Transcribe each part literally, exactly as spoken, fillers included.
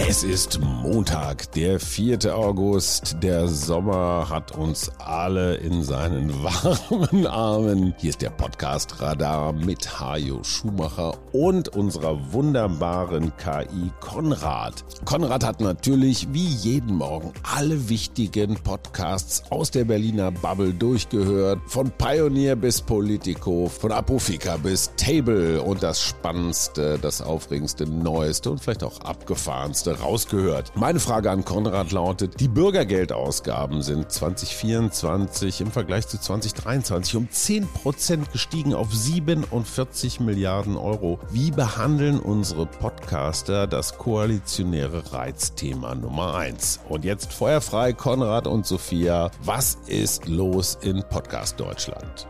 Es ist Montag, der vierte August. Der Sommer hat uns alle in seinen warmen Armen. Hier ist der Podcast Radar mit Hajo Schumacher und unserer wunderbaren K I Konrad. Konrad hat natürlich wie jeden Morgen alle wichtigen Podcasts aus der Berliner Bubble durchgehört. Von Pioneer bis Politico, von Apofika bis Table und das Spannendste, das Aufregendste, Neueste und vielleicht auch Abgefahrenste rausgehört. Meine Frage an Konrad lautet: Die Bürgergeldausgaben sind zwanzig vierundzwanzig im Vergleich zu zwanzig dreiundzwanzig um zehn Prozent gestiegen auf siebenundvierzig Milliarden Euro. Wie behandeln unsere Podcaster das koalitionäre Reizthema Nummer eins? Und jetzt feuerfrei, Konrad und Sophia, was ist los in Podcast Deutschland?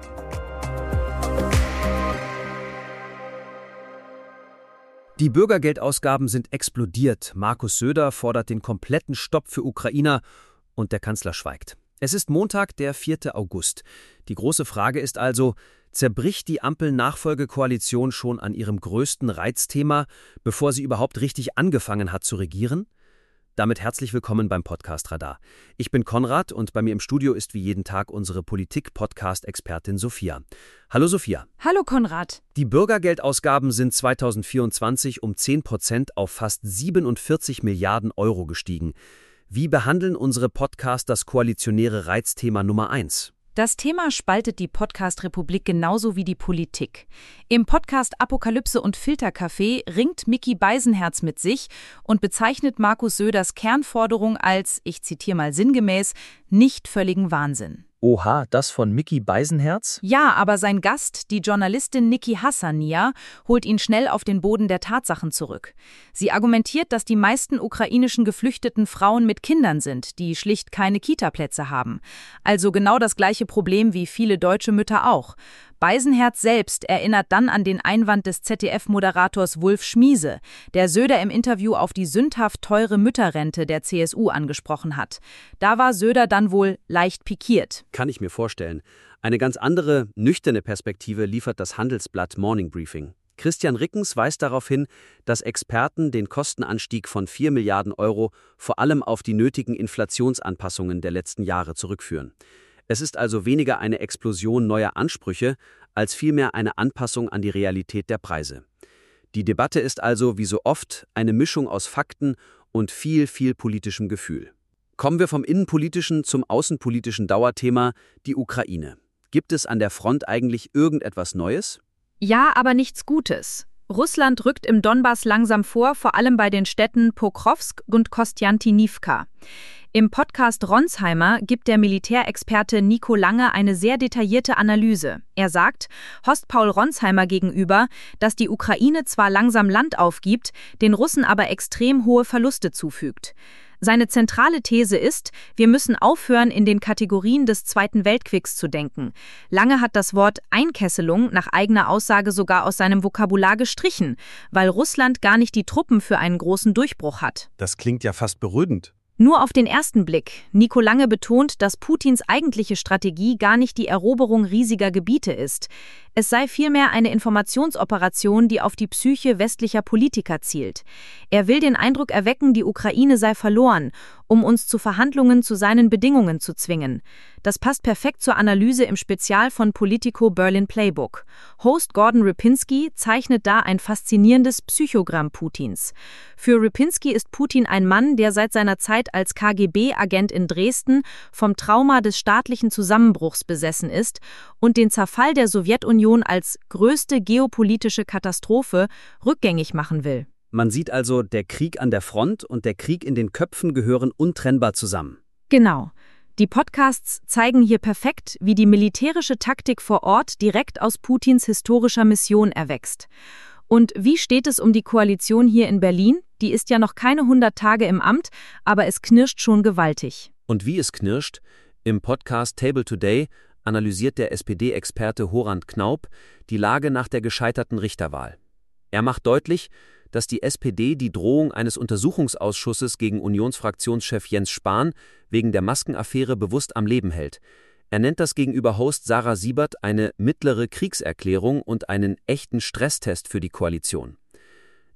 Die Bürgergeldausgaben sind explodiert. Markus Söder fordert den kompletten Stopp für Ukrainer und der Kanzler schweigt. Es ist Montag, der vierte August. Die große Frage ist also: Zerbricht die Ampel-Nachfolgekoalition schon an ihrem größten Reizthema, bevor sie überhaupt richtig angefangen hat zu regieren? Damit herzlich willkommen beim Podcast Radar. Ich bin Konrad und bei mir im Studio ist wie jeden Tag unsere Politik-Podcast-Expertin Sophia. Hallo Sophia. Hallo Konrad. Die Bürgergeldausgaben sind zwanzig vierundzwanzig um zehn Prozent auf fast siebenundvierzig Milliarden Euro gestiegen. Wie behandeln unsere Podcasts das koalitionäre Reizthema Nummer eins? Das Thema spaltet die Podcast-Republik genauso wie die Politik. Im Podcast Apokalypse und Filterkaffee ringt Micky Beisenherz mit sich und bezeichnet Markus Söders Kernforderung als, ich zitiere mal sinngemäß, nicht völligen Wahnsinn. Oha, das von Micky Beisenherz? Ja, aber sein Gast, die Journalistin Niki Hassania, holt ihn schnell auf den Boden der Tatsachen zurück. Sie argumentiert, dass die meisten ukrainischen Geflüchteten Frauen mit Kindern sind, die schlicht keine Kita-Plätze haben. Also genau das gleiche Problem wie viele deutsche Mütter auch. Beisenherz selbst erinnert dann an den Einwand des Z D F-Moderators Wulf Schmiese, der Söder im Interview auf die sündhaft teure Mütterrente der C S U angesprochen hat. Da war Söder dann wohl leicht pikiert. Kann ich mir vorstellen. Eine ganz andere, nüchterne Perspektive liefert das Handelsblatt Morning Briefing. Christian Rickens weist darauf hin, dass Experten den Kostenanstieg von vier Milliarden Euro vor allem auf die nötigen Inflationsanpassungen der letzten Jahre zurückführen. Es ist also weniger eine Explosion neuer Ansprüche, als vielmehr eine Anpassung an die Realität der Preise. Die Debatte ist also, wie so oft, eine Mischung aus Fakten und viel, viel politischem Gefühl. Kommen wir vom innenpolitischen zum außenpolitischen Dauerthema, die Ukraine. Gibt es an der Front eigentlich irgendetwas Neues? Ja, aber nichts Gutes. Russland rückt im Donbass langsam vor, vor allem bei den Städten Pokrovsk und Kostjantinivka. Im Podcast Ronsheimer gibt der Militärexperte Nico Lange eine sehr detaillierte Analyse. Er sagt Horst Paul Ronsheimer gegenüber, dass die Ukraine zwar langsam Land aufgibt, den Russen aber extrem hohe Verluste zufügt. Seine zentrale These ist, wir müssen aufhören, in den Kategorien des Zweiten Weltkriegs zu denken. Lange hat das Wort Einkesselung nach eigener Aussage sogar aus seinem Vokabular gestrichen, weil Russland gar nicht die Truppen für einen großen Durchbruch hat. Das klingt ja fast beruhigend. Nur auf den ersten Blick. Nico Lange betont, dass Putins eigentliche Strategie gar nicht die Eroberung riesiger Gebiete ist. Es sei vielmehr eine Informationsoperation, die auf die Psyche westlicher Politiker zielt. Er will den Eindruck erwecken, die Ukraine sei verloren, um uns zu Verhandlungen zu seinen Bedingungen zu zwingen. Das passt perfekt zur Analyse im Spezial von Politico Berlin Playbook. Host Gordon Ripinski zeichnet da ein faszinierendes Psychogramm Putins. Für Ripinski ist Putin ein Mann, der seit seiner Zeit als K G B-Agent in Dresden vom Trauma des staatlichen Zusammenbruchs besessen ist und den Zerfall der Sowjetunion als größte geopolitische Katastrophe rückgängig machen will. Man sieht also, der Krieg an der Front und der Krieg in den Köpfen gehören untrennbar zusammen. Genau. Die Podcasts zeigen hier perfekt, wie die militärische Taktik vor Ort direkt aus Putins historischer Mission erwächst. Und wie steht es um die Koalition hier in Berlin? Die ist ja noch keine hundert Tage im Amt, aber es knirscht schon gewaltig. Und wie es knirscht? Im Podcast Table Today analysiert der S P D-Experte Horand Knaup die Lage nach der gescheiterten Richterwahl. Er macht deutlich, dass die S P D die Drohung eines Untersuchungsausschusses gegen Unionsfraktionschef Jens Spahn wegen der Maskenaffäre bewusst am Leben hält. Er nennt das gegenüber Host Sarah Siebert eine mittlere Kriegserklärung und einen echten Stresstest für die Koalition.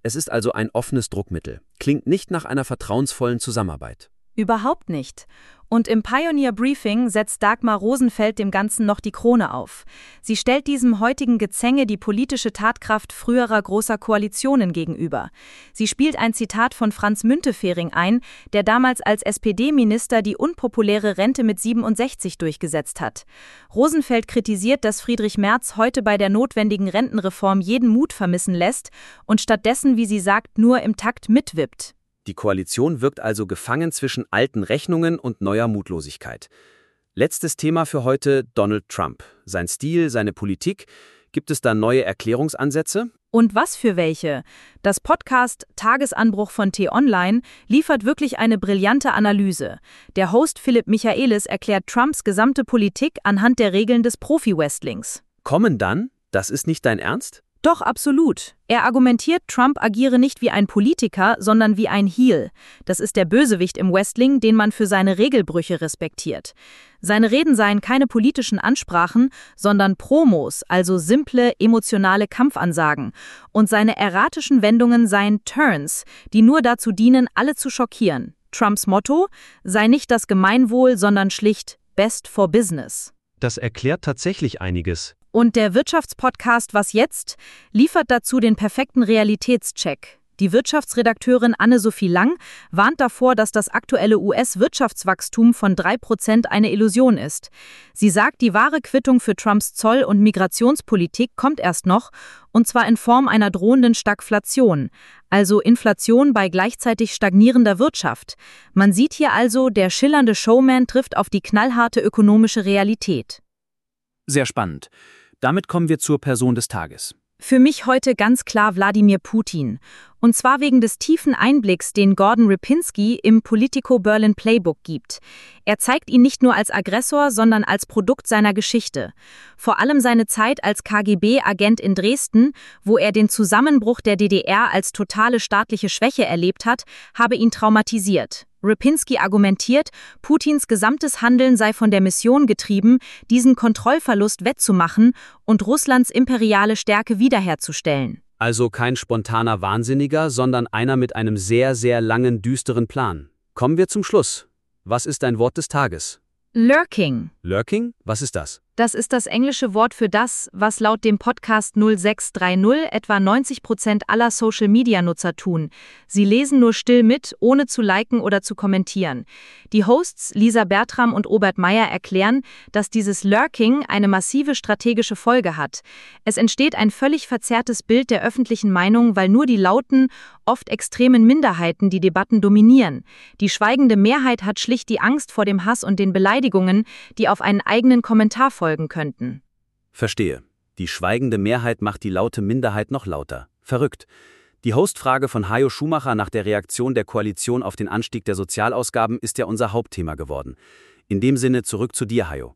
Es ist also ein offenes Druckmittel. Klingt nicht nach einer vertrauensvollen Zusammenarbeit. Überhaupt nicht. Und im Pioneer Briefing setzt Dagmar Rosenfeld dem Ganzen noch die Krone auf. Sie stellt diesem heutigen Gezänge die politische Tatkraft früherer großer Koalitionen gegenüber. Sie spielt ein Zitat von Franz Müntefering ein, der damals als S P D-Minister die unpopuläre Rente mit siebenundsechzig durchgesetzt hat. Rosenfeld kritisiert, dass Friedrich Merz heute bei der notwendigen Rentenreform jeden Mut vermissen lässt und stattdessen, wie sie sagt, nur im Takt mitwippt. Die Koalition wirkt also gefangen zwischen alten Rechnungen und neuer Mutlosigkeit. Letztes Thema für heute: Donald Trump. Sein Stil, seine Politik. Gibt es da neue Erklärungsansätze? Und was für welche? Das Podcast Tagesanbruch von T-Online liefert wirklich eine brillante Analyse. Der Host Philipp Michaelis erklärt Trumps gesamte Politik anhand der Regeln des Profi-Wrestlings. Kommen dann? Das ist nicht dein Ernst? Doch, absolut. Er argumentiert, Trump agiere nicht wie ein Politiker, sondern wie ein Heel. Das ist der Bösewicht im Wrestling, den man für seine Regelbrüche respektiert. Seine Reden seien keine politischen Ansprachen, sondern Promos, also simple, emotionale Kampfansagen. Und seine erratischen Wendungen seien Turns, die nur dazu dienen, alle zu schockieren. Trumps Motto sei nicht das Gemeinwohl, sondern schlicht Best for Business. Das erklärt tatsächlich einiges. Und der Wirtschaftspodcast Was jetzt liefert dazu den perfekten Realitätscheck. Die Wirtschaftsredakteurin Anne-Sophie Lang warnt davor, dass das aktuelle U S-Wirtschaftswachstum von drei Prozent eine Illusion ist. Sie sagt, die wahre Quittung für Trumps Zoll- und Migrationspolitik kommt erst noch, und zwar in Form einer drohenden Stagflation, also Inflation bei gleichzeitig stagnierender Wirtschaft. Man sieht hier also, der schillernde Showman trifft auf die knallharte ökonomische Realität. Sehr spannend. Damit kommen wir zur Person des Tages. Für mich heute ganz klar Wladimir Putin. Und zwar wegen des tiefen Einblicks, den Gordon Ripinski im Politico Berlin Playbook gibt. Er zeigt ihn nicht nur als Aggressor, sondern als Produkt seiner Geschichte. Vor allem seine Zeit als K G B-Agent in Dresden, wo er den Zusammenbruch der D D R als totale staatliche Schwäche erlebt hat, habe ihn traumatisiert. Ripinski argumentiert, Putins gesamtes Handeln sei von der Mission getrieben, diesen Kontrollverlust wettzumachen und Russlands imperiale Stärke wiederherzustellen. Also kein spontaner Wahnsinniger, sondern einer mit einem sehr, sehr langen, düsteren Plan. Kommen wir zum Schluss. Was ist dein Wort des Tages? Lurking. Lurking? Was ist das? Das ist das englische Wort für das, was laut dem Podcast null sechs drei null etwa neunzig Prozent aller Social-Media-Nutzer tun. Sie lesen nur still mit, ohne zu liken oder zu kommentieren. Die Hosts Lisa Bertram und Robert Meyer erklären, dass dieses Lurking eine massive strategische Folge hat. Es entsteht ein völlig verzerrtes Bild der öffentlichen Meinung, weil nur die lauten, oft extremen Minderheiten die Debatten dominieren. Die schweigende Mehrheit hat schlicht die Angst vor dem Hass und den Beleidigungen, die auf einen eigenen Kommentar folgen könnten. Verstehe. Die schweigende Mehrheit macht die laute Minderheit noch lauter. Verrückt. Die Hostfrage von Hajo Schumacher nach der Reaktion der Koalition auf den Anstieg der Sozialausgaben ist ja unser Hauptthema geworden. In dem Sinne zurück zu dir, Hajo.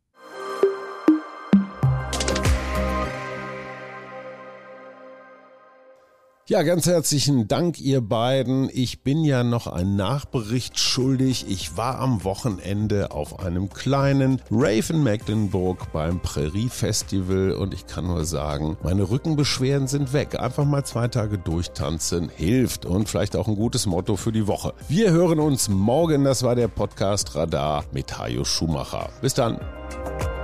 Ja, ganz herzlichen Dank, ihr beiden. Ich bin ja noch einen Nachbericht schuldig. Ich war am Wochenende auf einem kleinen Rave in Mecklenburg beim Prärie Festival und ich kann nur sagen, meine Rückenbeschwerden sind weg. Einfach mal zwei Tage durchtanzen hilft und vielleicht auch ein gutes Motto für die Woche. Wir hören uns morgen. Das war der Podcast Radar mit Hajo Schumacher. Bis dann.